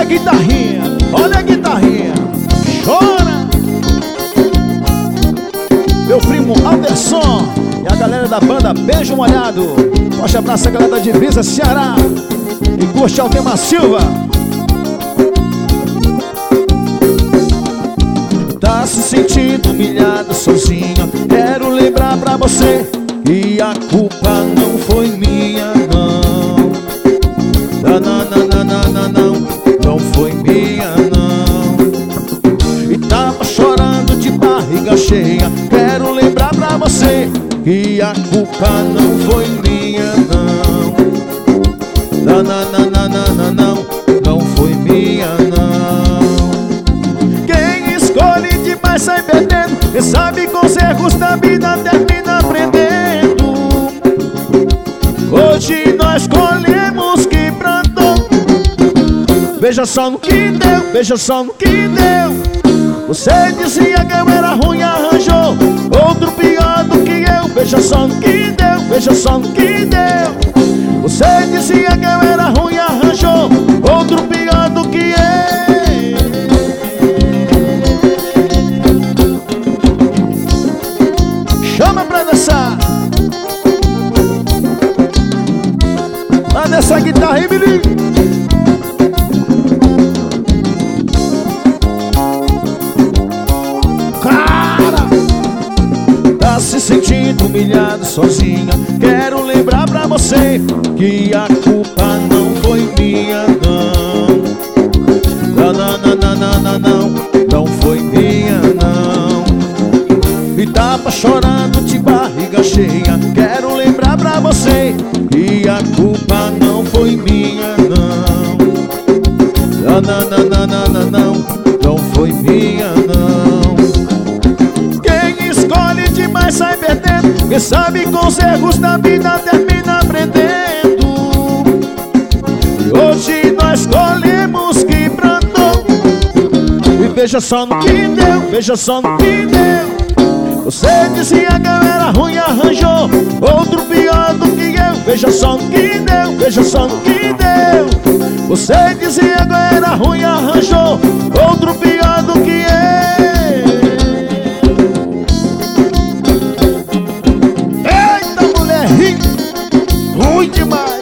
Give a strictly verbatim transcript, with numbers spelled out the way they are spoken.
guitarrinha, olha a guitarrinha. Chora. Meu primo Anderson e a galera da banda Beijo Molhado. Forte abraço a galera da Divisa Ceará. E curte Aldemar Silva. Tá se sentindo humilhado sozinho. Quero lembrar pra você que a culpa não foi minha, não. Não, não, não, não, não, não, não foi minha, não. E tava chorando de barriga cheia. Quero lembrar pra você que a culpa não foi minha, não. Não, não, não, não, não, não, não, não foi minha, não. Quem escolhe demais sai perdendo. Quem sabe com os erros da vida termina aprendendo. Hoje nós escolhemos que plantou. Veja só no que deu, veja só no que deu. Você dizia que eu era ruim, arranjou outro pior do que eu. Veja só no que deu, veja só no que deu. Você dizia que eu era ruim, arranjou outro pior do que eu. Chama pra dançar. Lá nessa guitarra aí, menino. Tá se sentindo humilhado sozinha. Quero lembrar pra você que a culpa não foi minha, não. Não, não, não, não, não, não, não, não foi minha, não. E tava chorando de barriga cheia. Quero lembrar pra você que a culpa não foi minha, não. Não, não, não, não, não, não, não, não foi minha, não. Quem escolhe demais sai perdendo. Quem sabe com os erros da vida termina aprendendo. E hoje nós escolhemos que plantou. E veja só no que deu, veja só no que deu. Você dizia que eu era ruim, arranjou outro pior do que eu. Veja só no que deu, veja só no que deu. Você dizia que eu era ruim, arranjou outro pior do que eu. Eita, mulher rica, ruim demais.